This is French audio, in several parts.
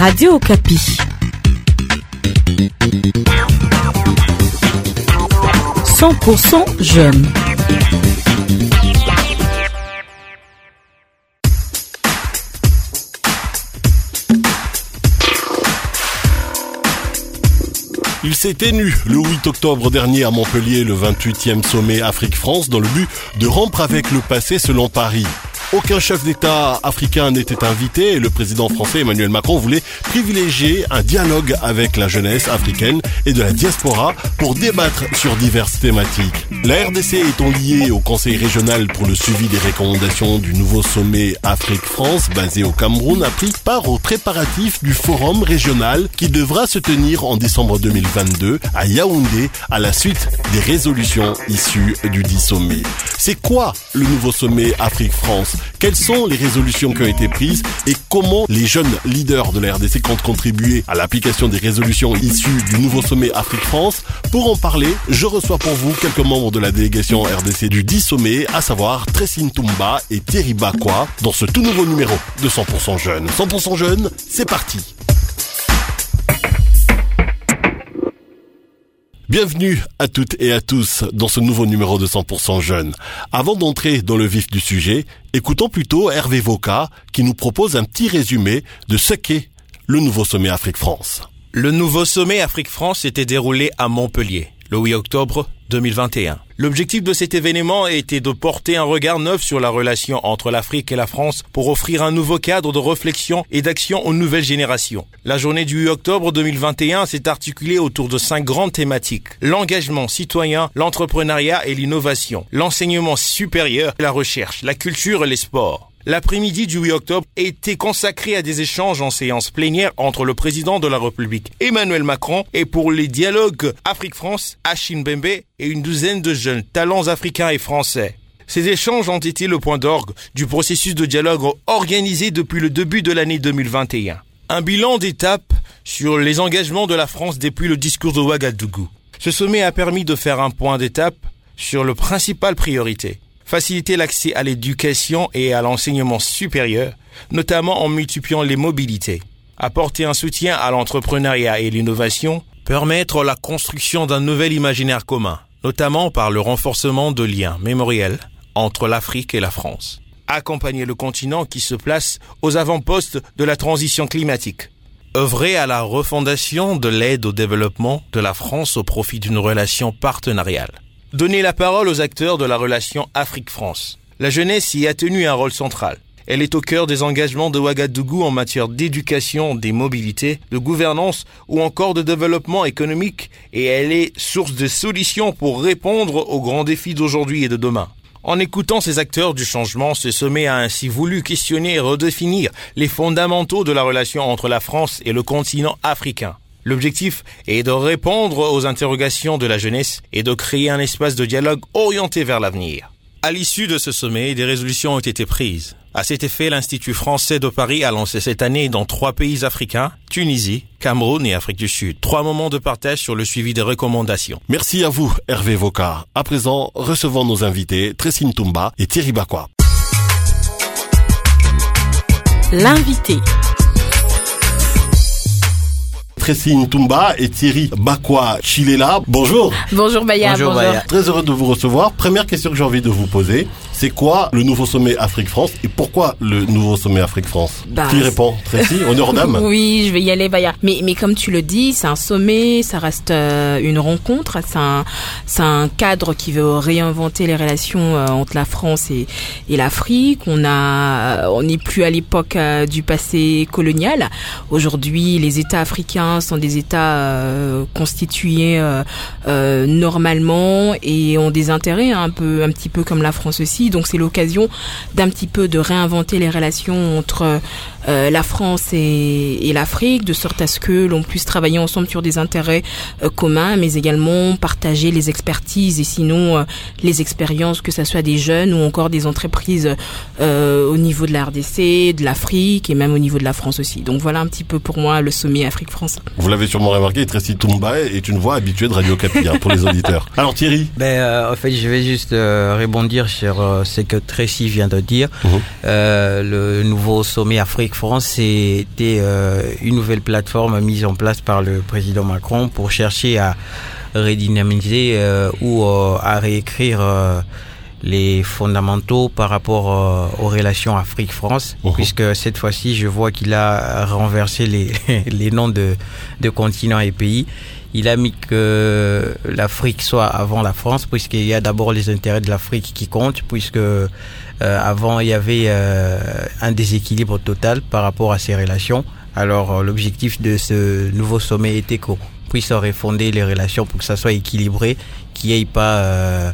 Radio Okapi. 100% jeunes. Il s'est tenu le 8 octobre dernier à Montpellier le 28e sommet Afrique-France dans le but de rompre avec le passé selon Paris. Aucun chef d'État africain n'était invité et le président français Emmanuel Macron voulait privilégier un dialogue avec la jeunesse africaine et de la diaspora pour débattre sur diverses thématiques. La RDC étant liée au Conseil régional pour le suivi des recommandations du nouveau sommet Afrique-France basé au Cameroun a pris part aux préparatifs du forum régional qui devra se tenir en décembre 2022 à Yaoundé à la suite des résolutions issues du dit sommet. C'est quoi le nouveau sommet Afrique-France ? Quelles sont les résolutions qui ont été prises et comment les jeunes leaders de la RDC comptent contribuer à l'application des résolutions issues du nouveau sommet Afrique-France? Pour en parler, je reçois pour vous quelques membres de la délégation RDC du 10 sommet, à savoir Tracy Ntoumba et Thierry Bakwa, dans ce tout nouveau numéro de 100% Jeunes. 100% Jeunes, c'est parti! Bienvenue à toutes et à tous dans ce nouveau numéro de 100% Jeunes. Avant d'entrer dans le vif du sujet, écoutons plutôt Hervé Voka qui nous propose un petit résumé de ce qu'est le nouveau sommet Afrique-France. Le nouveau sommet Afrique-France s'était déroulé à Montpellier le 8 octobre 2021. L'objectif de cet événement était de porter un regard neuf sur la relation entre l'Afrique et la France pour offrir un nouveau cadre de réflexion et d'action aux nouvelles générations. La journée du 8 octobre 2021 s'est articulée autour de 5 grandes thématiques: l'engagement citoyen, l'entrepreneuriat et l'innovation, l'enseignement supérieur et la recherche, la culture et les sports. L'après-midi du 8 octobre était consacré à des échanges en séance plénière entre le président de la République, Emmanuel Macron, et pour les dialogues Afrique-France, Achille Mbembe et une douzaine de jeunes talents africains et français. Ces échanges ont été le point d'orgue du processus de dialogue organisé depuis le début de l'année 2021. Un bilan d'étape sur les engagements de la France depuis le discours de Ouagadougou. Ce sommet a permis de faire un point d'étape sur les principales priorités. Faciliter l'accès à l'éducation et à l'enseignement supérieur, notamment en multipliant les mobilités. Apporter un soutien à l'entrepreneuriat et l'innovation. Permettre la construction d'un nouvel imaginaire commun, notamment par le renforcement de liens mémoriels entre l'Afrique et la France. Accompagner le continent qui se place aux avant-postes de la transition climatique. Œuvrer à la refondation de l'aide au développement de la France au profit d'une relation partenariale. Donner la parole aux acteurs de la relation Afrique-France. La jeunesse y a tenu un rôle central. Elle est au cœur des engagements de Ouagadougou en matière d'éducation, des mobilités, de gouvernance ou encore de développement économique, et elle est source de solutions pour répondre aux grands défis d'aujourd'hui et de demain. En écoutant ces acteurs du changement, ce sommet a ainsi voulu questionner et redéfinir les fondamentaux de la relation entre la France et le continent africain. L'objectif est de répondre aux interrogations de la jeunesse et de créer un espace de dialogue orienté vers l'avenir. À l'issue de ce sommet, des résolutions ont été prises. À cet effet, l'Institut français de Paris a lancé cette année dans 3 pays africains, Tunisie, Cameroun et Afrique du Sud, 3 moments de partage sur le suivi des recommandations. Merci à vous, Hervé Voka. À présent, recevons nos invités, Tracy Ntoumba et Thierry Bakwa. L'invité. Tracy Ntoumba et Thierry Bakwa Chilela. Bonjour. Bonjour Baya. Bonjour Baya. Très heureux de vous recevoir. Première question que j'ai envie de vous poser, c'est quoi le nouveau sommet Afrique-France et pourquoi le nouveau sommet Afrique-France? Qui répond? Tracy, honneur d'âme. Oui, je vais y aller Baya. Mais comme tu le dis, c'est un sommet, ça reste une rencontre, c'est un cadre qui veut réinventer les relations entre la France et l'Afrique. On n'est plus à l'époque du passé colonial. Aujourd'hui, les États africains sont des États constitués normalement et ont des intérêts un petit peu comme la France aussi. Donc c'est l'occasion d'un petit peu de réinventer les relations entre la France et l'Afrique, de sorte à ce que l'on puisse travailler ensemble sur des intérêts communs, mais également partager les expertises et sinon les expériences, que ça soit des jeunes ou encore des entreprises au niveau de la RDC, de l'Afrique et même au niveau de la France aussi. Donc voilà un petit peu pour moi le sommet Afrique-France. Vous l'avez sûrement remarqué, Tracy Ntoumba est une voix habituée de Radio Okapi pour les auditeurs. Alors Thierry. En fait, je vais juste rebondir sur ce que Tracy vient de dire. Le nouveau sommet Afrique-France, c'était une nouvelle plateforme mise en place par le président Macron pour chercher à redynamiser ou à réécrire les fondamentaux par rapport aux relations Afrique-France, puisque cette fois-ci, je vois qu'il a renversé les noms de continents et pays. Il a mis que l'Afrique soit avant la France, puisqu'il y a d'abord les intérêts de l'Afrique qui comptent, puisque avant, il y avait un déséquilibre total par rapport à ces relations. Alors, l'objectif de ce nouveau sommet était qu'on puisse refonder les relations pour que ça soit équilibré, qu'il n'y ait pas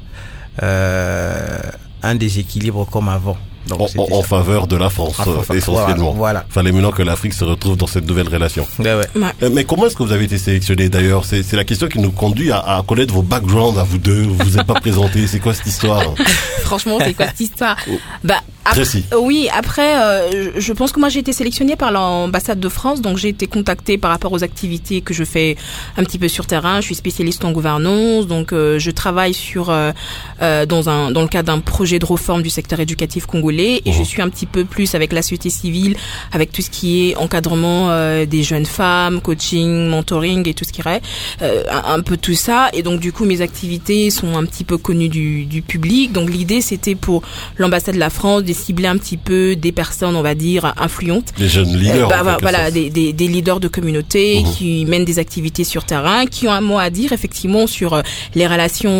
un déséquilibre comme avant. Donc, en faveur de la France, essentiellement. Voilà. Fallait maintenant que l'Afrique se retrouve dans cette nouvelle relation. Ouais. Mais comment est-ce que vous avez été sélectionné d'ailleurs? C'est la question qui nous conduit à connaître vos backgrounds à vous deux. Vous vous êtes pas présentés. C'est quoi cette histoire? Franchement, c'est quoi cette histoire? Après, je pense que moi j'ai été sélectionnée par l'ambassade de France, donc j'ai été contactée par rapport aux activités que je fais un petit peu sur terrain. Je suis spécialiste en gouvernance, donc je travaille dans le cadre d'un projet de réforme du secteur éducatif congolais, et je suis un petit peu plus avec la société civile, avec tout ce qui est encadrement des jeunes femmes, coaching, mentoring et tout ce qui est un peu tout ça. Et donc du coup mes activités sont un petit peu connues du public. Donc l'idée c'était pour l'ambassade de la France de cibler un petit peu des personnes, on va dire, influentes. Des jeunes leaders. Des leaders de communauté qui mènent des activités sur terrain, qui ont un mot à dire effectivement sur les relations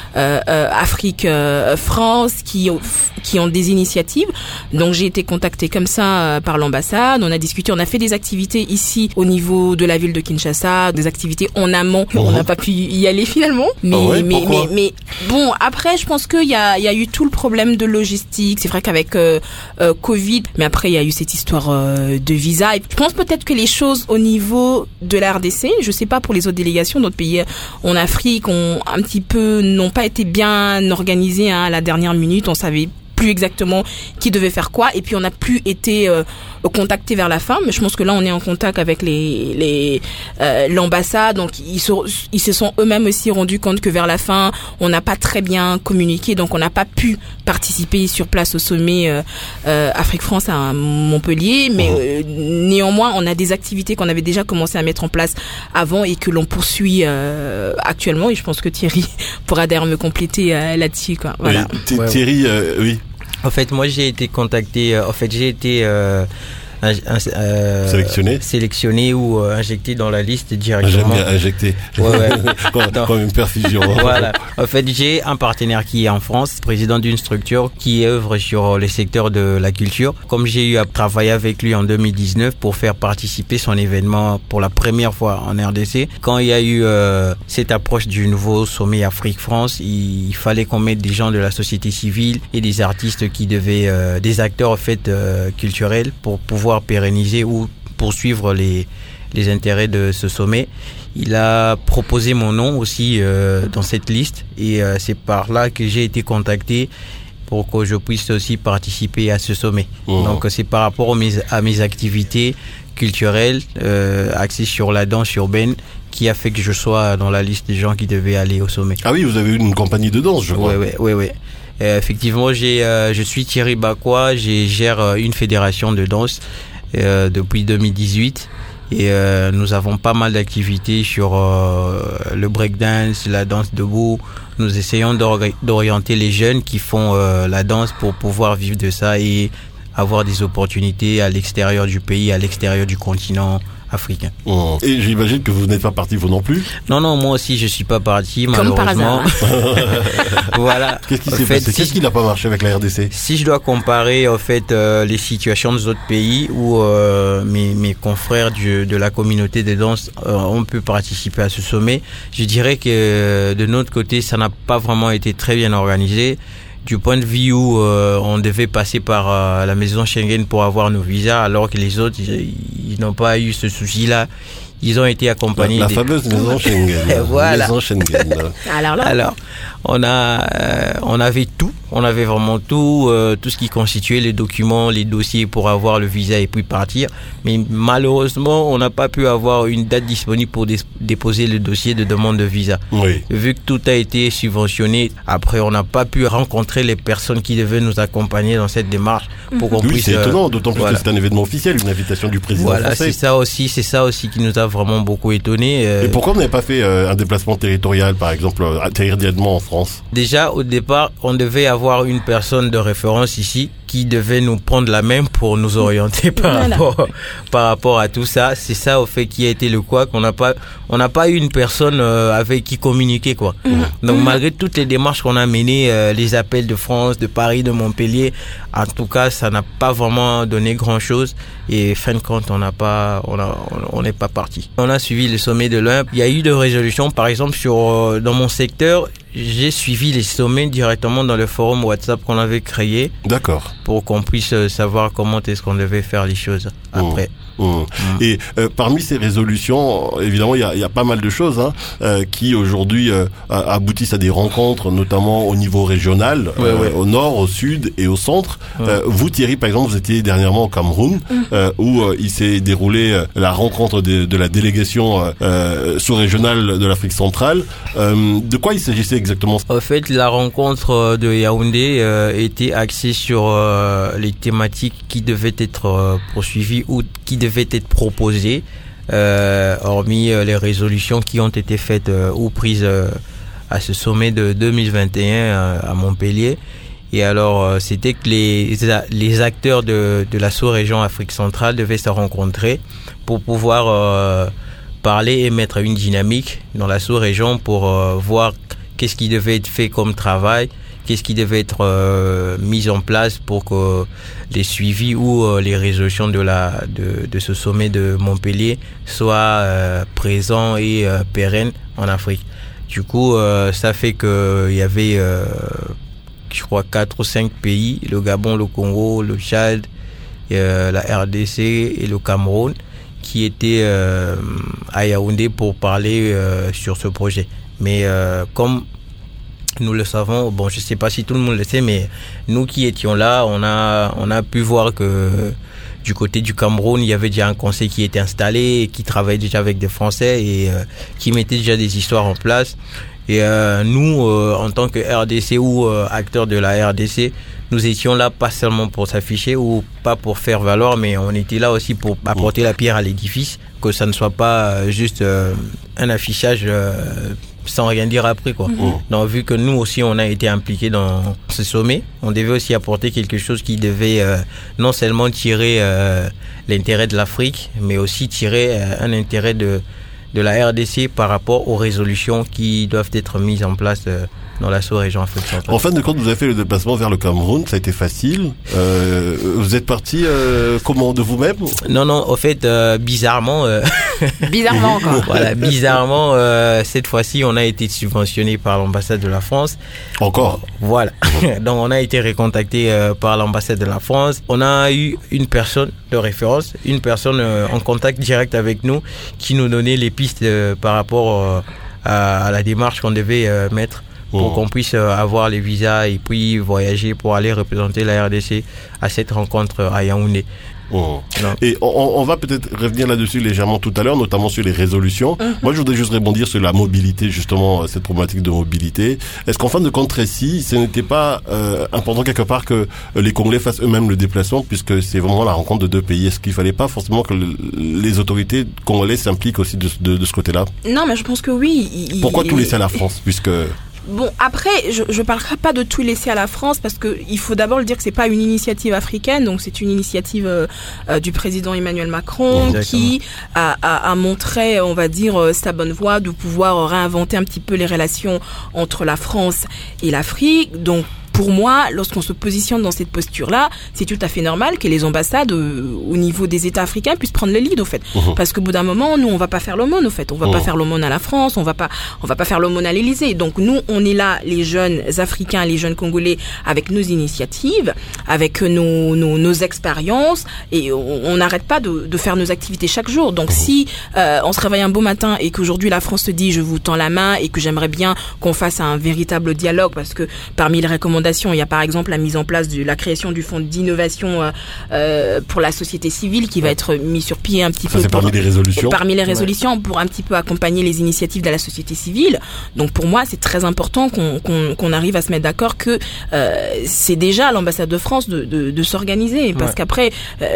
Afrique-France, qui ont des initiatives. Donc j'ai été contactée comme ça par l'ambassade. On a discuté, on a fait des activités ici au niveau de la ville de Kinshasa, des activités en amont. On n'a pas pu y aller finalement. Mais bon, après je pense qu'il y a eu tout le problème de logistique. C'est vrai qu'avec Covid, mais après il y a eu cette histoire de visa. Et je pense peut-être que les choses au niveau de la RDC, je sais pas pour les autres délégations d'autres pays en Afrique, n'ont pas été bien organisées à la dernière minute. On savait plus exactement qui devait faire quoi, et puis on n'a plus été contacté vers la fin. Mais je pense que là on est en contact avec l'ambassade, donc ils se sont eux-mêmes aussi rendus compte que vers la fin on n'a pas très bien communiqué, donc on n'a pas pu participer sur place au sommet Afrique-France à Montpellier. Mais néanmoins on a des activités qu'on avait déjà commencé à mettre en place avant et que l'on poursuit actuellement, et je pense que Thierry pourra d'ailleurs me compléter là-dessus, quoi. Voilà. Thierry, oui. En fait, moi, j'ai été contacté. J'ai été sélectionné ou injecté dans la liste directement. J'aime bien injecté. Ouais. Comme une perfusion. Voilà. En fait, j'ai un partenaire qui est en France, président d'une structure qui œuvre sur les secteurs de la culture. Comme j'ai eu à travailler avec lui en 2019 pour faire participer son événement pour la première fois en RDC, quand il y a eu cette approche du nouveau sommet Afrique-France, il fallait qu'on mette des gens de la société civile et des artistes qui devaient, des acteurs en fait culturels pour pouvoir pérenniser ou poursuivre les intérêts de ce sommet. Il a proposé mon nom aussi dans cette liste, et c'est par là que j'ai été contacté pour que je puisse aussi participer à ce sommet. Donc c'est par rapport à mes activités culturelles axées sur la danse urbaine qui a fait que je sois dans la liste des gens qui devaient aller au sommet. Ah oui, vous avez eu une compagnie de danse, je crois. Oui. Effectivement, je suis Thierry Bakwa, je gère une fédération de danse depuis 2018, et nous avons pas mal d'activités sur le breakdance, la danse debout. Nous essayons d'orienter les jeunes qui font la danse pour pouvoir vivre de ça et avoir des opportunités à l'extérieur du pays, à l'extérieur du continent africain. Et j'imagine que vous n'êtes pas parti vous non plus? Non, moi aussi je suis pas parti, malheureusement. Comme par hasard. Voilà. Qu'est-ce qui s'est passé? Qu'est-ce qui n'a pas marché avec la RDC? Si je dois comparer en fait les situations des autres pays où mes confrères de la communauté de danse ont pu participer à ce sommet, je dirais que de notre côté ça n'a pas vraiment été très bien organisé. Du point de vue où on devait passer par la maison Schengen pour avoir nos visas, alors que les autres, ils n'ont pas eu ce souci-là. Ils ont été accompagnés. La fameuse maison Schengen. Voilà. Maison Schengen. Alors, on avait tout. On avait vraiment tout ce qui constituait les documents, les dossiers pour avoir le visa et puis partir. Mais malheureusement, on n'a pas pu avoir une date disponible pour déposer le dossier de demande de visa. Oui. Vu que tout a été subventionné, après on n'a pas pu rencontrer les personnes qui devaient nous accompagner dans cette démarche pour qu'on puisse... c'est étonnant, d'autant plus que c'est un événement officiel, une invitation du président français. C'est ça aussi qui nous a vraiment beaucoup étonné. Et pourquoi on n'avait pas fait un déplacement territorial, par exemple, atterrir directement en France? Déjà, au départ, on devait avoir une personne de référence ici qui devait nous prendre la main pour nous orienter par rapport à tout ça. C'est ça, au fait, qui a été le couac. On n'a pas eu une personne avec qui communiquer, quoi. Donc, malgré toutes les démarches qu'on a menées, les appels de France, de Paris, de Montpellier, en tout cas, ça n'a pas vraiment donné grand chose. Et fin de compte, on n'est pas parti. On a suivi le sommet de l'Olympe. Il y a eu des résolutions, par exemple, dans mon secteur. J'ai suivi les sommets directement dans le forum WhatsApp qu'on avait créé. D'accord. Pour qu'on puisse savoir comment est-ce qu'on devait faire les choses après. Et parmi ces résolutions, évidemment, il y a pas mal de choses qui aujourd'hui aboutissent à des rencontres, notamment au niveau régional, au nord, au sud et au centre. Vous, Thierry, par exemple, vous étiez dernièrement au Cameroun, où il s'est déroulé la rencontre de la délégation sous-régionale de l'Afrique centrale. De quoi il s'agissait exactement? En fait, la rencontre de Yaoundé était axée sur les thématiques qui devaient être poursuivies ou qui devaient être proposées, hormis les résolutions qui ont été faites ou prises à ce sommet de 2021 à Montpellier. Et alors, c'était que les acteurs de la sous-région Afrique centrale devaient se rencontrer pour pouvoir parler et mettre une dynamique dans la sous-région pour voir qu'est-ce qui devait être fait comme travail, qu'est-ce qui devait être mis en place pour que les suivis ou les résolutions de ce sommet de Montpellier soient présents et pérennes en Afrique. Du coup, ça fait que il y avait, je crois, 4 ou 5 pays, le Gabon, le Congo, le Tchad, la RDC et le Cameroun, qui étaient à Yaoundé pour parler sur ce projet. Mais comme nous le savons, bon, je sais pas si tout le monde le sait, mais nous qui étions là, on a pu voir que du côté du Cameroun, il y avait déjà un conseil qui était installé, qui travaillait déjà avec des Français et qui mettait déjà des histoires en place. Et nous, en tant que RDC ou acteurs de la RDC, nous étions là pas seulement pour s'afficher ou pas pour faire valoir, mais on était là aussi pour apporter la pierre à l'édifice, que ça ne soit pas juste un affichage sans rien dire après, quoi. Donc, vu que nous aussi on a été impliqués dans ce sommet, on devait aussi apporter quelque chose qui devait non seulement tirer l'intérêt de l'Afrique, mais aussi tirer un intérêt de la RDC par rapport aux résolutions qui doivent être mises en place dans la sous-région Afrique centrale. En fin de compte, vous avez fait le déplacement vers le Cameroun, ça a été facile. Vous êtes parti comment, de vous-même? Non, au fait, bizarrement... Bizarrement encore. Voilà, bizarrement, cette fois-ci, on a été subventionné par l'ambassade de la France. Encore? Voilà. Donc, on a été recontacté par l'ambassade de la France. On a eu une personne de référence, une personne en contact direct avec nous, qui nous donnait les pistes par rapport à la démarche qu'on devait mettre pour qu'on puisse avoir les visas et puis voyager pour aller représenter la RDC à cette rencontre à Yaoundé. Et on va peut-être revenir là-dessus légèrement tout à l'heure, notamment sur les résolutions. Moi, je voudrais juste rebondir sur la mobilité, justement, cette problématique de mobilité. Est-ce qu'en fin de compte, ici, ce n'était pas important quelque part que les Congolais fassent eux-mêmes le déplacement, puisque c'est vraiment la rencontre de deux pays? Est-ce qu'il fallait pas forcément que les autorités congolaises s'impliquent aussi de ce côté-là? Non, mais je pense que oui. Pourquoi tout laisser à la France, puisque... Bon, après, je parlerai pas de tout laisser à la France parce que il faut d'abord le dire que c'est pas une initiative africaine, donc c'est une initiative du président Emmanuel Macron. Exactement. Qui a montré, on va dire, sa bonne voie de pouvoir réinventer un petit peu les relations entre la France et l'Afrique. Donc, pour moi, lorsqu'on se positionne dans cette posture-là, c'est tout à fait normal que les ambassades au niveau des États africains puissent prendre le lead, au fait. Parce qu'au bout d'un moment, nous, on va pas faire l'aumône, au fait. On va pas faire l'aumône à la France, on va pas faire l'aumône à l'Élysée. Donc nous, on est là, les jeunes Africains, les jeunes Congolais, avec nos initiatives, avec nos expériences, et on n'arrête pas de faire nos activités chaque jour. Donc si on se réveille un beau matin et qu'aujourd'hui la France se dit, je vous tends la main et que j'aimerais bien qu'on fasse un véritable dialogue, parce que parmi les recommandations recommandations, il y a par exemple la mise en place de la création du fonds d'innovation pour la société civile qui va être mis sur pied un petit peu. C'est parmi les résolutions. Parmi les résolutions pour un petit peu accompagner les initiatives de la société civile. Donc pour moi, c'est très important qu'on arrive à se mettre d'accord que c'est déjà à l'ambassade de France de s'organiser, parce qu'après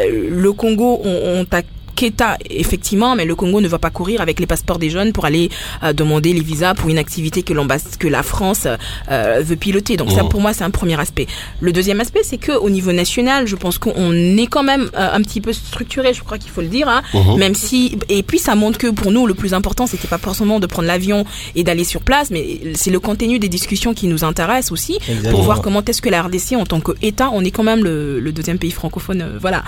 le Congo, on t'a Keita, effectivement, mais le Congo ne va pas courir avec les passeports des jeunes pour aller demander les visas pour une activité que la France veut piloter. Donc ça, pour moi, c'est un premier aspect. Le deuxième aspect, c'est que au niveau national, je pense qu'on est quand même un petit peu structuré, je crois qu'il faut le dire, hein, même si, et puis ça montre que pour nous, le plus important, c'était pas forcément de prendre l'avion et d'aller sur place, mais c'est le contenu des discussions qui nous intéresse aussi. Exactement. Pour voir comment est-ce que la RDC, en tant qu'État, on est quand même le deuxième pays francophone, voilà.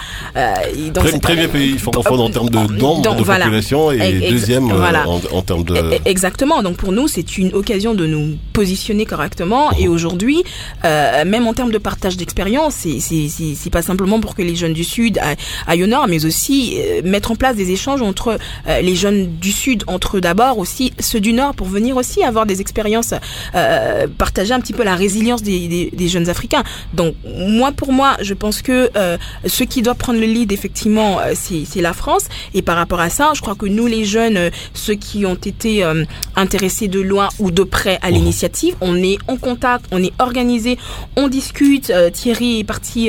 Premier pays francophone en termes de nombre de population et deuxième en termes de... Exactement. Donc pour nous, c'est une occasion de nous positionner correctement. Et aujourd'hui, même en termes de partage d'expérience, c'est pas simplement pour que les jeunes du Sud aillent au Nord, mais aussi mettre en place des échanges entre les jeunes du Sud, entre eux d'abord, aussi ceux du Nord, pour venir aussi avoir des expériences, partager un petit peu la résilience des jeunes Africains. Donc pour moi, je pense que ce qui doit prendre le lead, effectivement, c'est la France. Et par rapport à ça, je crois que nous, les jeunes, ceux qui ont été intéressés de loin ou de près à l'initiative, on est en contact, on est organisé, on discute. Thierry est parti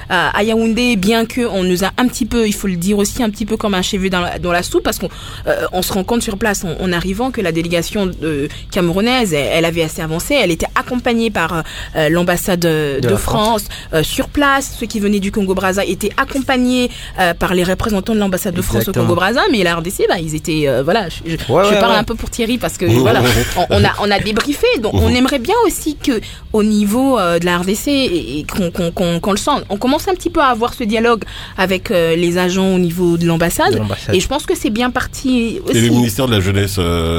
à Yaoundé, bien que on nous a un petit peu, il faut le dire aussi, un petit peu comme un cheveu dans la soupe, parce qu'on se rend compte sur place en arrivant que la délégation camerounaise, elle avait assez avancé, elle était accompagnée par l'ambassade de France sur place. Ceux qui venaient du Congo-Brazza étaient accompagnés par les représentants de l'ambassade de France au Congo-Brazza, mais la RDC, ils étaient, je parle un peu pour Thierry parce que on a débriefé, donc on aimerait bien aussi que au niveau de la RDC et qu'on le sente, on commence un petit peu à avoir ce dialogue avec les agents au niveau de l'ambassade, et je pense que c'est bien parti aussi. Et le ministère de la Jeunesse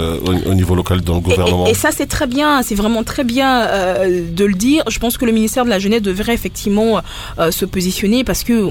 au niveau local dans le gouvernement. Et ça, c'est très bien, c'est vraiment très bien de le dire. Je pense que le ministère de la Jeunesse devrait effectivement se positionner, parce que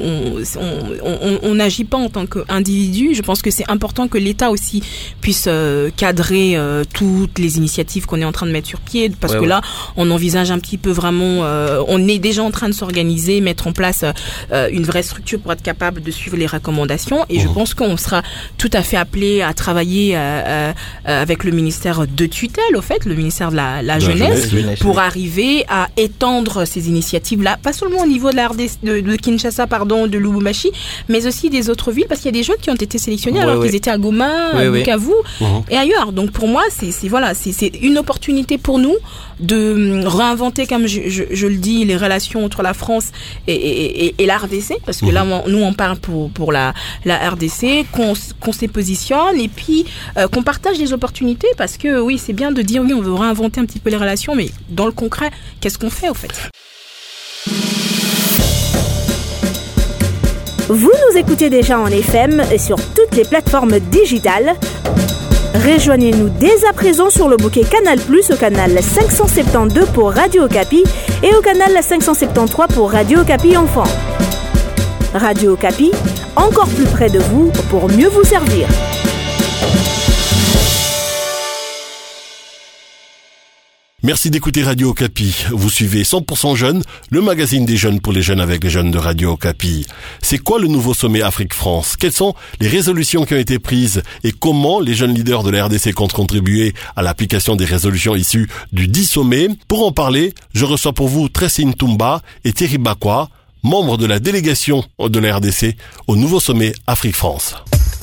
on n'agit pas en tant qu'individu. Je pense que c'est important que l'État aussi puisse cadrer toutes les initiatives qu'on est en train de mettre sur pied, parce que là, on envisage un petit peu vraiment, on est déjà en train de s'organiser, mettre en place une vraie structure pour être capable de suivre les recommandations, et je pense qu'on sera tout à fait appelé à travailler avec le ministère de tutelle, au fait, le ministère de la Jeunesse, pour arriver à étendre ces initiatives-là, pas seulement au niveau de la RDC, de Kinshasa, de Lubumbashi, mais aussi des autres villes, parce qu'il y a des jeunes qui ont été sélectionnés alors qu'ils étaient à Goma, à Bukavu et ailleurs. Donc pour moi, c'est une opportunité pour nous de réinventer, comme je le dis, les relations entre la France et la RDC, parce que là, nous, on parle pour la RDC, qu'on se positionne, et puis qu'on partage les opportunités, parce que oui, c'est bien de dire oui, on veut réinventer un petit peu les relations, mais dans le concret, qu'est-ce qu'on fait au fait? Vous nous écoutez déjà en FM et sur toutes les plateformes digitales. Rejoignez-nous dès à présent sur le bouquet Canal+, au canal 572 pour Radio Okapi et au canal 573 pour Radio Okapi Enfant. Radio Okapi, encore plus près de vous pour mieux vous servir. Merci d'écouter Radio Okapi. Vous suivez 100% Jeunes, le magazine des jeunes pour les jeunes avec les jeunes de Radio Okapi. C'est quoi le nouveau sommet Afrique-France? Quelles sont les résolutions qui ont été prises et comment les jeunes leaders de la RDC comptent contribuer à l'application des résolutions issues du 10 sommet? Pour en parler, je reçois pour vous Tracy Ntumba et Thierry Bakwa, membres de la délégation de la RDC au nouveau sommet Afrique-France.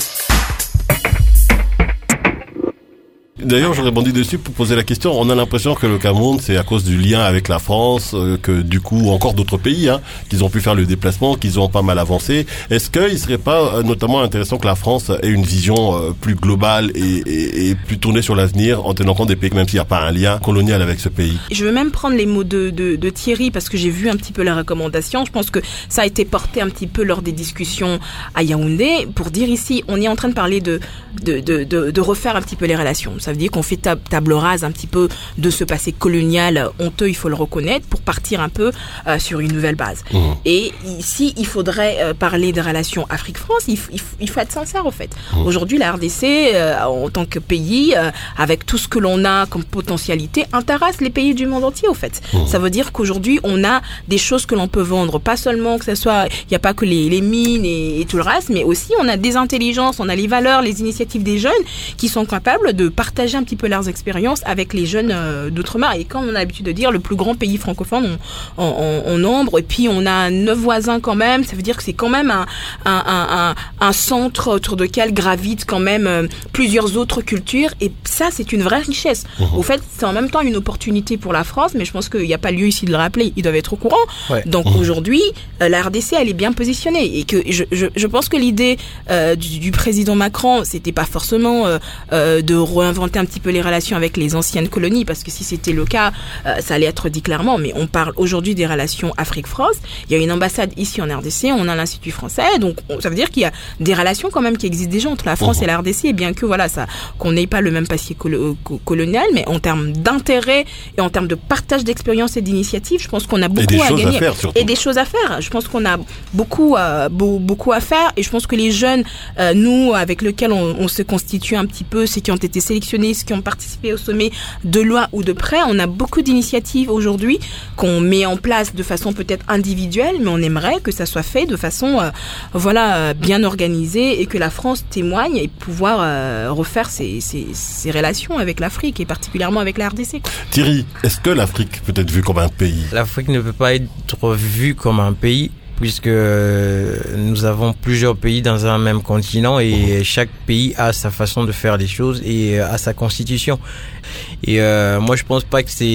D'ailleurs, je rebondis dessus pour poser la question. On a l'impression que le Cameroun, c'est à cause du lien avec la France, que du coup, encore d'autres pays, qu'ils ont pu faire le déplacement, qu'ils ont pas mal avancé. Est-ce qu'il serait pas notamment intéressant que la France ait une vision plus globale et plus tournée sur l'avenir, en tenant compte des pays, même s'il n'y a pas un lien colonial avec ce pays? Je veux même prendre les mots de Thierry, parce que j'ai vu un petit peu la recommandation. Je pense que ça a été porté un petit peu lors des discussions à Yaoundé, pour dire ici, on est en train de parler de refaire un petit peu les relations. Ça veut dire qu'on fait table rase un petit peu de ce passé colonial honteux, il faut le reconnaître, pour partir un peu sur une nouvelle base. Et ici, il faudrait parler des relations Afrique-France, il faut être sincère en fait. Aujourd'hui, la RDC, en tant que pays, avec tout ce que l'on a comme potentialité, intéresse les pays du monde entier au fait. Ça veut dire qu'aujourd'hui, on a des choses que l'on peut vendre, pas seulement que ce soit, il n'y a pas que les mines et tout le reste, mais aussi on a des intelligences, on a les valeurs, les initiatives des jeunes qui sont capables de partager un petit peu leurs expériences avec les jeunes d'outre-mer. Et comme on a l'habitude de dire, le plus grand pays francophone en nombre, et puis on a 9 voisins quand même, ça veut dire que c'est quand même un centre autour duquel gravitent quand même plusieurs autres cultures, et ça c'est une vraie richesse. Au fait, c'est en même temps une opportunité pour la France, mais je pense qu'il n'y a pas lieu ici de le rappeler, ils doivent être au courant. Donc aujourd'hui, la RDC elle est bien positionnée, et que je pense que l'idée du président Macron, c'était pas forcément de réinventer un petit peu les relations avec les anciennes colonies, parce que si c'était le cas, ça allait être dit clairement, mais on parle aujourd'hui des relations Afrique-France. Il y a une ambassade ici en RDC, on a l'Institut français, donc ça veut dire qu'il y a des relations quand même qui existent déjà entre la France et la RDC, et bien que voilà, ça, qu'on n'ait pas le même passé colonial, mais en termes d'intérêt et en termes de partage d'expérience et d'initiative, je pense qu'on a beaucoup à gagner. Et des choses à faire. Je pense qu'on a beaucoup à faire, et je pense que les jeunes, nous, avec lesquels on se constitue un petit peu, ceux qui ont été sélectionnés, ceux qui ont participé au sommet de loin ou de près, on a beaucoup d'initiatives aujourd'hui qu'on met en place de façon peut-être individuelle, mais on aimerait que ça soit fait de façon bien organisée, et que la France témoigne et pouvoir refaire ses relations avec l'Afrique, et particulièrement avec la RDC. Thierry, est-ce que l'Afrique peut être vue comme un pays? L'Afrique ne peut pas être vue comme un pays, puisque nous avons plusieurs pays dans un même continent, et chaque pays a sa façon de faire les choses et a sa constitution. Et moi, je pense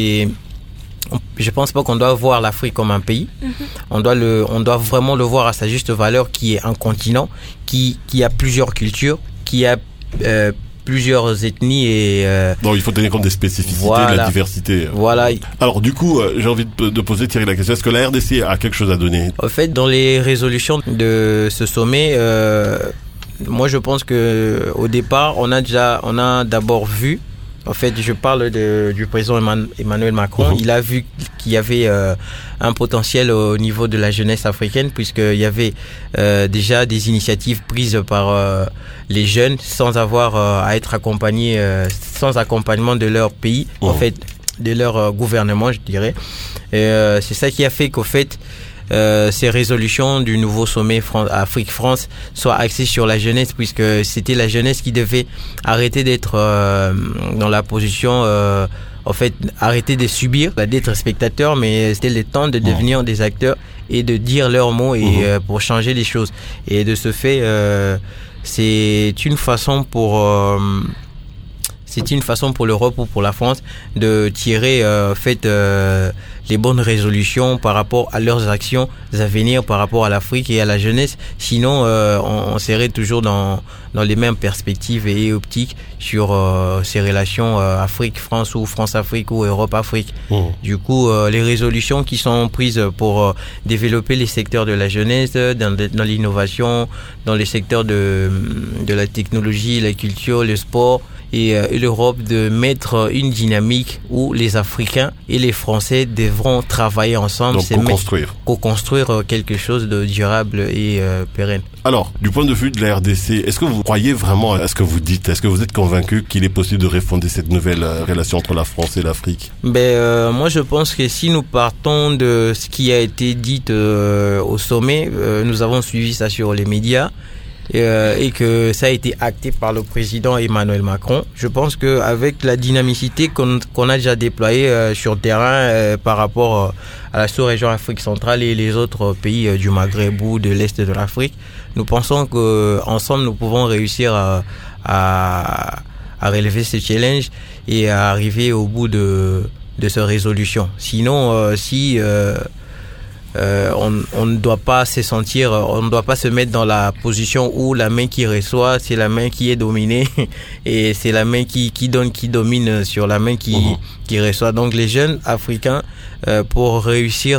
pas qu'on doit voir l'Afrique comme un pays. On doit vraiment le voir à sa juste valeur, qui est un continent qui a plusieurs cultures, qui a plusieurs ethnies, et donc il faut tenir compte des spécificités, de la diversité. Voilà. Alors du coup, j'ai envie de poser, Thierry, la question, est-ce que la RDC a quelque chose à donner? En fait, dans les résolutions de ce sommet, moi je pense que au départ, on a d'abord vu, en fait, je parle du président Emmanuel Macron. Il a vu qu'il y avait un potentiel au niveau de la jeunesse africaine, puisqu'il y avait déjà des initiatives prises par les jeunes sans avoir à être accompagnés, sans accompagnement de leur pays, en fait, de leur gouvernement, je dirais. Et c'est ça qui a fait qu'au fait, ces résolutions du nouveau sommet Afrique-France soient axées sur la jeunesse, puisque c'était la jeunesse qui devait arrêter d'être dans la position, en fait, arrêter de subir, d'être spectateur, mais c'était le temps de devenir des acteurs et de dire leurs mots, et pour changer les choses. Et de ce fait, c'est une façon pour l'Europe ou pour la France de tirer les bonnes résolutions par rapport à leurs actions à venir par rapport à l'Afrique et à la jeunesse. Sinon, on serait toujours dans les mêmes perspectives et optiques sur ces relations Afrique-France ou France-Afrique ou Europe-Afrique. Du coup, les résolutions qui sont prises pour développer les secteurs de la jeunesse, dans l'innovation, dans les secteurs de la technologie, la culture, le sport, et l'Europe de mettre une dynamique où les Africains et les Français devront travailler ensemble. Donc co-construire quelque chose de durable et pérenne. Alors, du point de vue de la RDC, est-ce que vous croyez vraiment à ce que vous dites? Est-ce que vous êtes convaincu qu'il est possible de refonder cette nouvelle relation entre la France et l'Afrique? Moi, je pense que si nous partons de ce qui a été dit au sommet, nous avons suivi ça sur les médias, et que ça a été acté par le président Emmanuel Macron. Je pense qu'avec la dynamicité qu'on a déjà déployée sur le terrain par rapport à la sous-région Afrique centrale et les autres pays du Maghreb ou de l'Est de l'Afrique, nous pensons qu'ensemble nous pouvons réussir à relever ce challenge et à arriver au bout de cette résolution. Sinon, on ne doit pas on ne doit pas se mettre dans la position où la main qui reçoit, c'est la main qui est dominée et c'est la main qui donne, qui domine sur la main qui reçoit. Donc les jeunes africains, pour réussir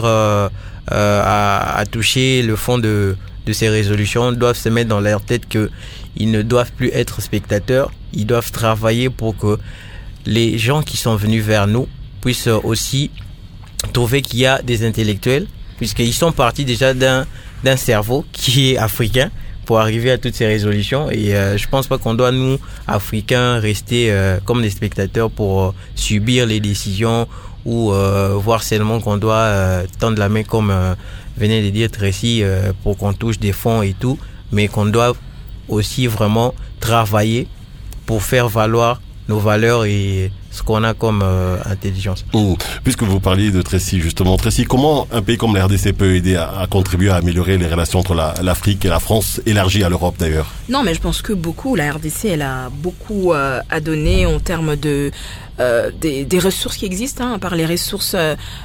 à toucher le fond de ces résolutions, doivent se mettre dans leur tête qu'ils ne doivent plus être spectateurs, ils doivent travailler pour que les gens qui sont venus vers nous puissent aussi trouver qu'il y a des intellectuels, puisqu'ils sont partis déjà d'un cerveau qui est africain pour arriver à toutes ces résolutions. Et je pense pas qu'on doit, nous, Africains, rester comme des spectateurs pour subir les décisions ou voir seulement qu'on doit tendre la main comme venait de dire Tracy pour qu'on touche des fonds et tout, mais qu'on doit aussi vraiment travailler pour faire valoir nos valeurs et ce qu'on a comme intelligence. Puisque vous parliez de Tracy, justement, Tracy, comment un pays comme la RDC peut aider à contribuer à améliorer les relations entre l'Afrique et la France, élargie à l'Europe d'ailleurs? Non, mais je pense que la RDC, elle a beaucoup à donner en termes de des ressources qui existent, par les ressources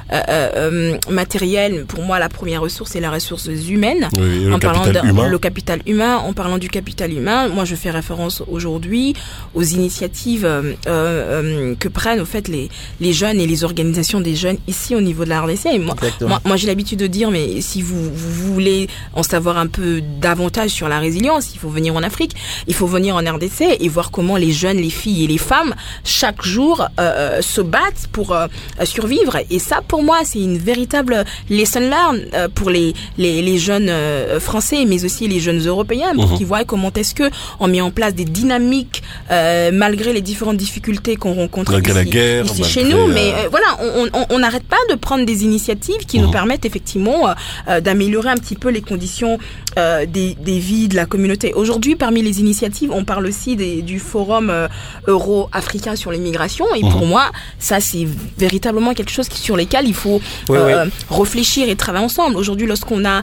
matérielles. Pour moi, la première ressource, c'est la ressource humaine. Oui, le capital humain. En parlant du capital humain, moi, je fais référence aujourd'hui aux initiatives que prennent au fait les jeunes et les organisations des jeunes ici au niveau de la RDC. Et moi, j'ai l'habitude de dire, mais si vous voulez en savoir un peu davantage sur la résilience, il faut venir en Afrique, il faut venir en RDC et voir comment les jeunes, les filles et les femmes, chaque jour, se battent pour survivre. Et ça, pour moi, c'est une véritable lesson learned pour les jeunes français, mais aussi les jeunes européens, pour qu'ils voient comment est-ce que on met en place des dynamiques malgré les différentes difficultés qu'on rencontre ici chez nous. Mais voilà, on n'arrête pas de prendre des initiatives qui nous permettent effectivement d'améliorer un petit peu les conditions des vies de la communauté. Aujourd'hui, parmi les initiatives, on parle aussi du forum euro-africain sur l'immigration. Et pour moi, ça, c'est véritablement quelque chose sur lesquels il faut réfléchir et travailler ensemble. Aujourd'hui, lorsqu'on a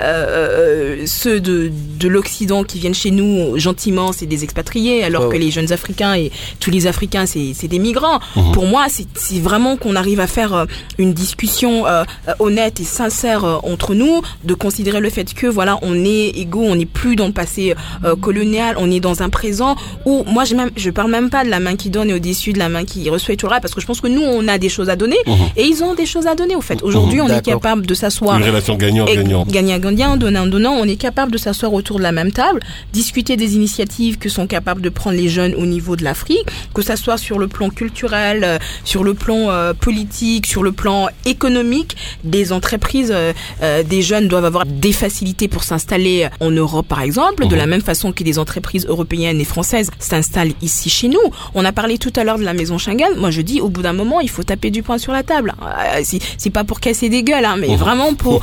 ceux de l'Occident qui viennent chez nous gentiment, c'est des expatriés, alors que les jeunes Africains et tous les Africains, c'est des migrants. Pour moi, c'est vraiment qu'on arrive à faire une discussion honnête et sincère entre nous, de considérer le fait que voilà, on est égaux, on n'est plus dans le passé colonial, on est dans un présent où moi, je parle même pas de la main qui donne et au-dessus de la main qui reçoit et tout le reste, parce que je pense que nous, on a des choses à donner et ils ont des choses à donner au fait. Aujourd'hui, on est capable de s'asseoir. Une relation gagnant-gagnant. Gagnant-gagnant, donnant-donnant. On est capable de s'asseoir autour de la même table, discuter des initiatives que sont capables de prendre les jeunes au niveau de l'Afrique, que ça soit sur le plan culturel, sur le plan politique, sur le plan économique. Des entreprises, des jeunes doivent avoir des facilités pour s'installer en Europe, par exemple, de la même façon que des entreprises européennes et françaises s'installent ici chez nous. On a parlé tout à l'heure de la maison Schengen. Moi, je dis, au bout d'un moment, il faut taper du poing sur la table. C'est pas pour casser des gueules, mais vraiment pour...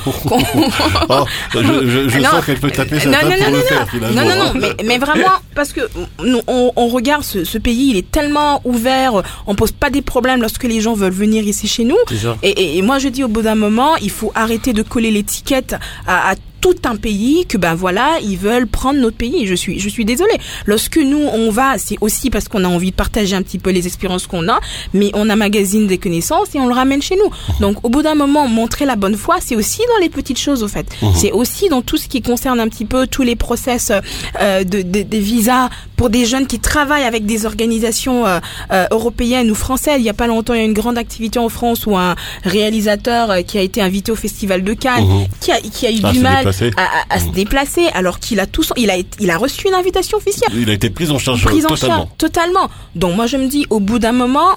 je sens qu'elle peut taper sur la table pour le faire, finalement. Non, mais vraiment, parce que on regarde ce pays, il est tellement ouvert, on pose pas des problèmes lorsque les gens veulent venir ici chez nous. Et moi, je dis, au bout d'un moment, il faut arrêter de coller l'étiquette à tout un pays que ils veulent prendre notre pays. Je suis désolée. Lorsque nous on va, c'est aussi parce qu'on a envie de partager un petit peu les expériences qu'on a, mais on emmagasine des connaissances et on le ramène chez nous. Donc au bout d'un moment, montrer la bonne foi, c'est aussi dans les petites choses au fait. C'est aussi dans tout ce qui concerne un petit peu tous les process des visas pour des jeunes qui travaillent avec des organisations européennes ou françaises. Il y a pas longtemps, il y a une grande activité en France où un réalisateur qui a été invité au Festival de Cannes, qui a eu du mal à se déplacer, alors qu'il a il a reçu une invitation officielle. Il a été pris en charge totalement. Donc moi je me dis, au bout d'un moment,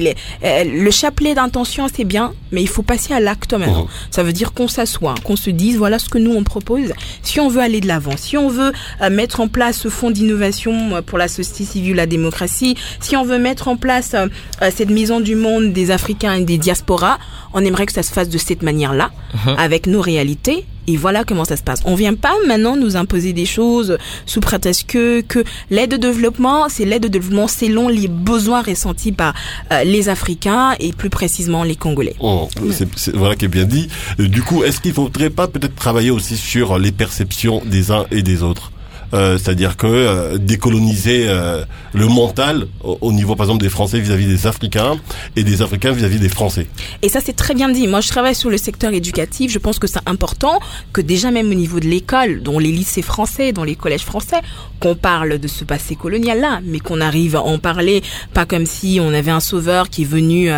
le chapelet d'intention c'est bien, mais il faut passer à l'acte maintenant. Ça veut dire qu'on s'assoit, qu'on se dise voilà ce que nous on propose. Si on veut aller de l'avant, si on veut mettre en place ce fonds d'innovation pour la société civile, la démocratie, si on veut mettre en place cette maison du monde des Africains et des diasporas, on aimerait que ça se fasse de cette manière-là, avec nos réalités. Et voilà comment ça se passe. On vient pas maintenant nous imposer des choses sous prétexte que l'aide au développement, c'est l'aide au développement selon les besoins ressentis par les Africains et plus précisément les Congolais. C'est voilà qui est bien dit. Du coup, est-ce qu'il faudrait pas peut-être travailler aussi sur les perceptions des uns et des autres? C'est-à-dire que décoloniser le mental au niveau par exemple des Français vis-à-vis des Africains et des Africains vis-à-vis des Français. Et ça c'est très bien dit. Moi je travaille sur le secteur éducatif, je pense que c'est important que déjà même au niveau de l'école, dont les lycées français, dont les collèges français, qu'on parle de ce passé colonial là, mais qu'on arrive à en parler pas comme si on avait un sauveur qui est venu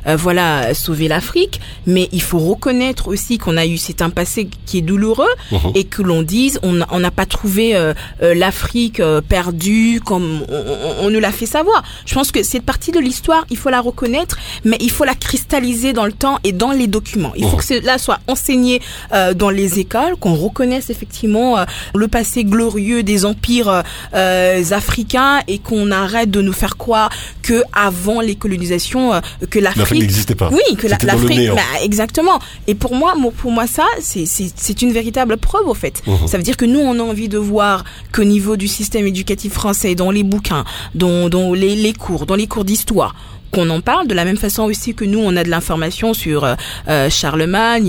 sauver l'Afrique, mais il faut reconnaître aussi qu'on a eu c'est un passé qui est douloureux et que l'on dise on n'a pas trouvé l'Afrique perdue, comme on nous l'a fait savoir. Je pense que cette partie de l'histoire, il faut la reconnaître, mais il faut la cristalliser dans le temps et dans les documents. Il faut que cela soit enseigné dans les écoles, qu'on reconnaisse effectivement le passé glorieux des empires africains et qu'on arrête de nous faire croire que avant les colonisations, que l'Afrique n'existait pas. Oui, que C'était l'Afrique, exactement. Et pour moi ça, c'est une véritable preuve au fait. Ça veut dire que nous, on a envie de voir qu'au niveau du système éducatif français, dans les bouquins, dans les cours, dans les cours d'histoire, qu'on en parle de la même façon aussi que nous on a de l'information sur Charlemagne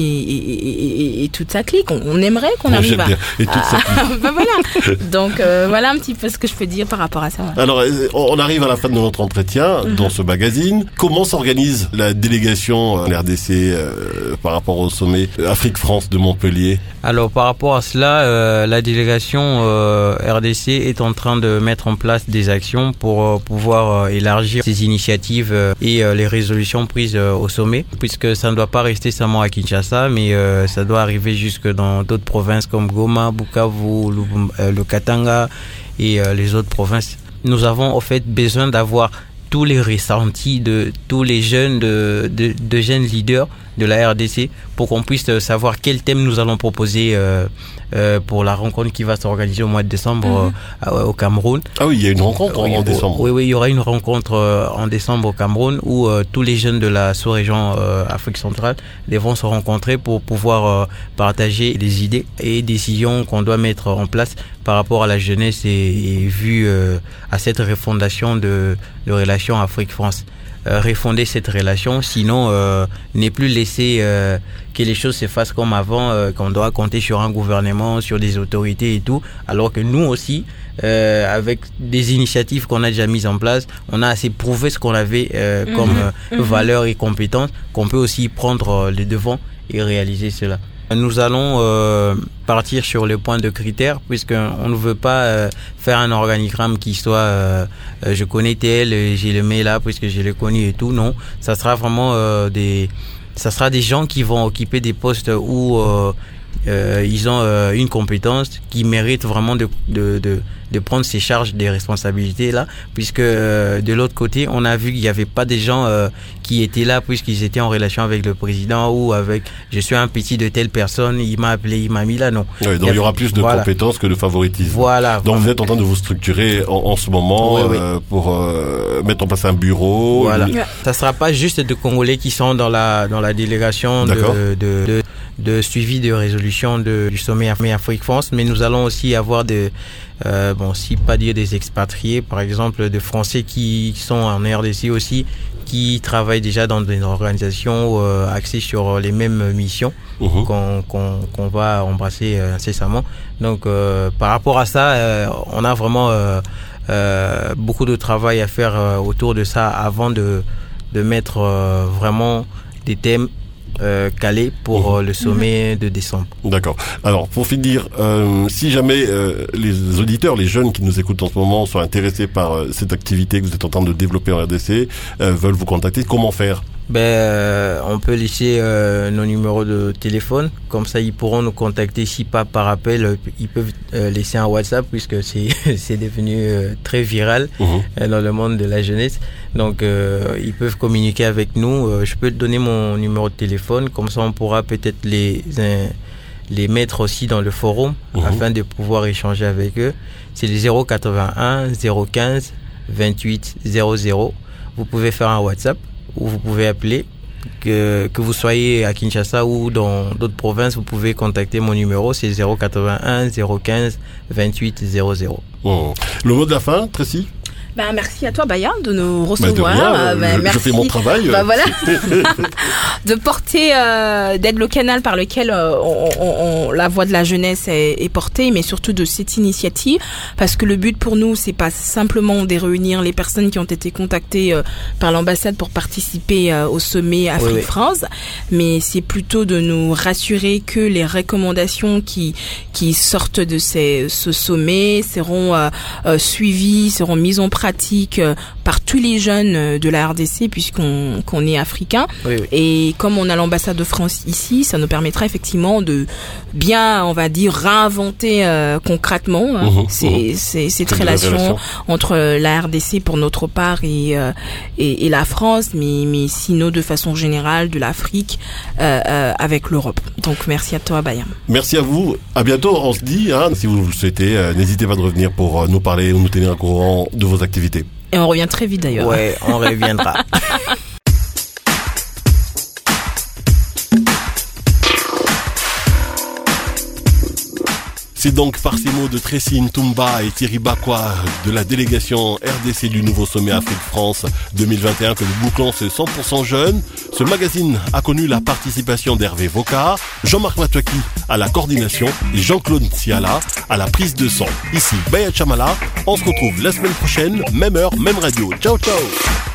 et toute sa clique. On aimerait qu'on arrive à et toute sa clique. Ben voilà. Donc voilà un petit peu ce que je peux dire par rapport à ça. Ouais. Alors on arrive à la fin de notre entretien dans ce magazine. Comment s'organise la délégation RDC par rapport au sommet Afrique-France de Montpellier? Alors par rapport à cela, la délégation RDC est en train de mettre en place des actions pour pouvoir élargir ses initiatives et les résolutions prises au sommet, puisque ça ne doit pas rester seulement à Kinshasa, mais ça doit arriver jusque dans d'autres provinces comme Goma, Bukavu, le Katanga et les autres provinces. Nous avons en fait besoin d'avoir tous les ressentis de tous les jeunes, de jeunes leaders de la RDC pour qu'on puisse savoir quel thème nous allons proposer pour la rencontre qui va s'organiser au mois de décembre au Cameroun. Ah oui, il y a une rencontre en décembre. Oui, il y aura une rencontre en décembre au Cameroun où tous les jeunes de la sous-région Afrique centrale devront se rencontrer pour pouvoir partager des idées et décisions qu'on doit mettre en place par rapport à la jeunesse et vu à cette refondation de relations Afrique-France. Refonder cette relation, sinon ne plus laisser que les choses se fassent comme avant, qu'on doit compter sur un gouvernement, sur des autorités et tout, alors que nous aussi, avec des initiatives qu'on a déjà mises en place, on a assez prouvé ce qu'on avait comme valeur et compétences, qu'on peut aussi prendre les devants et réaliser cela. Nous allons partir sur le point de critères, puisqu'on ne veut pas faire un organigramme qui soit je connais tel, je le mets là puisque je l'ai connu et tout. Non, ça sera vraiment des gens qui vont occuper des postes où ils ont une compétence qui mérite vraiment de prendre ces charges, des responsabilités là, puisque de l'autre côté on a vu qu'il n'y avait pas des gens qui étaient là puisqu'ils étaient en relation avec le président ou avec je suis un petit de telle personne, il m'a appelé, il m'a mis là, non. Oui, donc il y aura plus de compétences que de favoritisme. Voilà. Donc vous êtes en train de vous structurer en ce moment pour mettre en place un bureau. Voilà. Ça sera pas juste de Congolais qui sont dans la délégation de suivi de résolution du sommet Afrique-France, mais nous allons aussi avoir si pas dire des expatriés, par exemple des Français qui sont en RDC aussi, qui travaillent déjà dans des organisations axées sur les mêmes missions qu'on va embrasser incessamment. Donc par rapport à ça, on a vraiment beaucoup de travail à faire autour de ça avant de mettre vraiment des thèmes calé pour le sommet de décembre. D'accord. Alors, pour finir, si jamais les auditeurs, les jeunes qui nous écoutent en ce moment sont intéressés par cette activité que vous êtes en train de développer en RDC, veulent vous contacter, comment faire ? On peut laisser nos numéros de téléphone, comme ça ils pourront nous contacter. Si pas par appel, ils peuvent laisser un WhatsApp puisque c'est devenu très viral dans le monde de la jeunesse. Donc ils peuvent communiquer avec nous. Je peux te donner mon numéro de téléphone, comme ça on pourra peut-être les mettre aussi dans le forum afin de pouvoir échanger avec eux. C'est le 081 015 28 00. Vous pouvez faire un WhatsApp ou vous pouvez appeler, que vous soyez à Kinshasa ou dans d'autres provinces, vous pouvez contacter mon numéro, c'est 081 015 28 00. Le mot de la fin, Tracy ? Merci à toi, Baya, de nous recevoir. Merci. Je fais mon travail. Voilà. De porter, d'être le canal par lequel la voix de la jeunesse est portée, mais surtout de cette initiative, parce que le but pour nous, c'est pas simplement de réunir les personnes qui ont été contactées par l'ambassade pour participer au sommet Afrique-France, mais c'est plutôt de nous rassurer que les recommandations qui sortent de ce sommet seront suivies, seront mises en pratique pratique par tous les jeunes de la RDC puisqu'on est africain. Oui. Et comme on a l'ambassade de France ici, ça nous permettra effectivement de bien, on va dire, réinventer concrètement cette relation entre la RDC pour notre part et la France, mais sinon de façon générale de l'Afrique avec l'Europe. Donc merci à toi, Bayam. Merci à vous. À bientôt. On se dit, si vous le souhaitez, n'hésitez pas de revenir pour nous parler ou nous tenir au courant de vos activités. Et on revient très vite d'ailleurs. Ouais, on reviendra. C'est donc par ces mots de Tracy Ntumba et Thierry Bakwa de la délégation RDC du nouveau sommet Afrique-France 2021 que nous bouclons ce 100% jeune. Ce magazine a connu la participation d'Hervé Vocard, Jean-Marc Matouaki à la coordination et Jean-Claude Siala à la prise de son. Ici, Baya Chamala. On se retrouve la semaine prochaine, même heure, même radio. Ciao, ciao!